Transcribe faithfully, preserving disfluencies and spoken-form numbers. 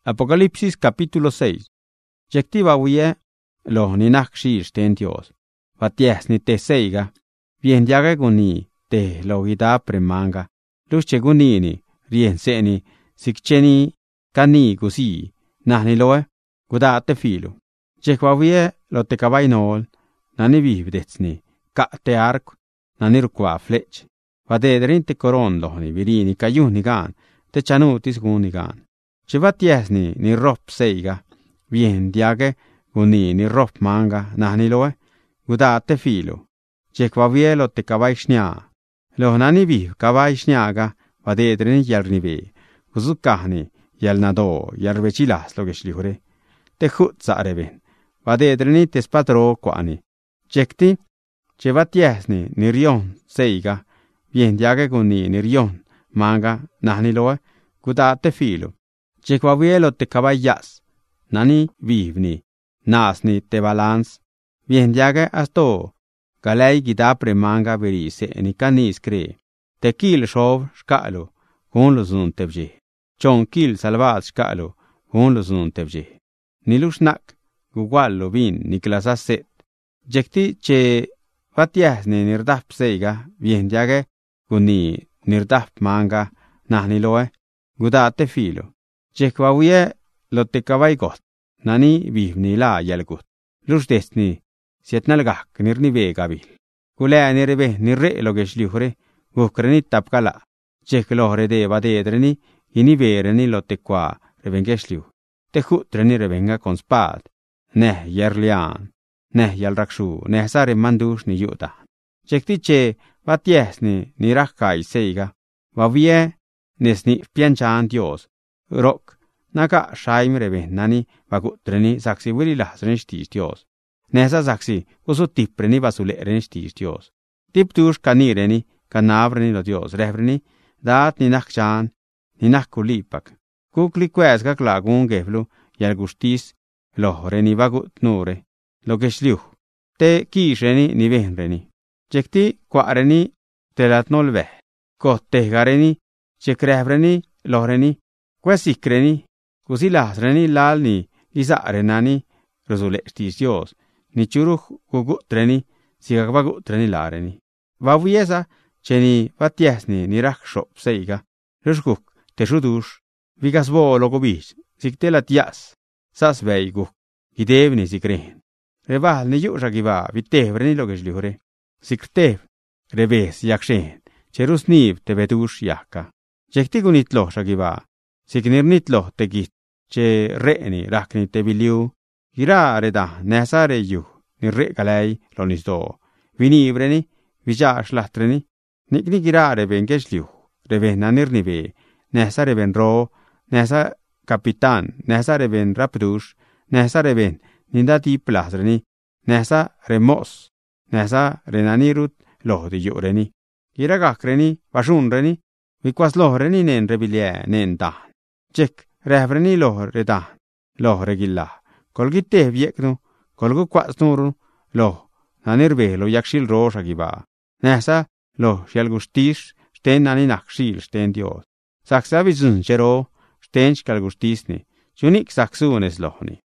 Apocalipsis capítulo seis. Jekti bawiye lo ni nakshi shten Dios. Vatias ni te seiga. Bien yaga guni te lo gida premanga. Luche guni ni rien se ni sikcheni kani gusi. Nani loe guda te filo. Jek bawiye lo te kabainol. Nani vivdetsni ka te ark. Nani rukwa flech. Vadederin te koron lohni virini kayuni gan. Te chanutis guni gan. Ce vatiesni ni rop seiga, bien diage guni ni rop manga nani loe, guda te filo. Ce quavielo te cavai shnia. Lo nani viv cavai shniaga, vadedreni yal nive, guzukahni yal nado, yal vecilas lo geslihure. Te hutza reven, vadedreni te spadro quani. Cecti, ce vatiesni ni rion seiga, bien diage guni ni rion manga nani loe, guda te filo. Ce quavielo te caballas, nani vivni, nasni te balans, bien diage asto, galei gidapre manga verise ni canis cre, te kil shov shkalo, con lo zun tevje, chon kil salvat shkalo, con lo zun tevje, ni lushnak, guguallo vin ni clasas set, jekti ce vatiasni nirdap seiga, bien diage guni nirdap manga, nani loe, gudate filo. Jekwawie lo te kavai got, nani vivni la yalgut. Lus desni, siet nalgak nirni vegabil. Kulea nirebe nirre lo gesliure, gukreni tapkala. Jek lohre de vadedreni, inivereni lo te qua revengesliu. Te jutreni revenga con spad. Neh yerlian, neh yalrakshu, neh sare mandush ni yuta. Jekti che vatiesni ni rakkai seiga, vavie nesni pianchan Dios. Rok, naga shaim rebe nani vagutreni saksi wili lasren stis Dios. Nesa saksi usu tipreni vasuleren stis Dios. Tiptush kanireni, kanavreni lo Dios revreni, dat ni nakchan, ni nakulipak. Kukli kwesga klagun geflu, yal gustis, lohoreni vagut nure, lo gesliuh. Te kishreni ni venreni. Jekti kwareni telatnolve. Kottegareni, chekrevreni, lohoreni, Quasikreni, così lasreni lalni, isarenani, rosulestis Dios, ni churuch gugutreni, sigagvagutreni lareni. Vaviesa, ceni vatiesni ni rakshop seiga, rushguk te shudush, vigasvo logobis, sikte latias, sasvei guk, gidevni sikren. Reval ni yushagiva, vitevreni logesliure, siktev, reves yakshen, cherusniv te vedush yakka. Jektigunit lo shagiva, Signirnit lo tegit, ce re'ni rakni te biliu, gira reda nesare yu, ni re galei lo nisdo, vinivreni, vijash latreni, nikni gira reben gesliu, reben nanirnive, nesa reben ro, nesa kapitan, nesa reben rapdush, nesa reben nindati plasreni, nesa remos, nesa renanirut lo di yureni, gira gakreni, vashunreni, vikwas lohreni nen rebilie nen da. Jek revreni loh redan, loh regilla, kolgite vieknu, kolgu quatsnuru, loh, nanirve lo yakshil rosh agiba. Nesa, loh, shalgustish, sten nani nakshil, sten Dios. Saksa vizun chero, sten skalgustisni, junik saksunes lohni.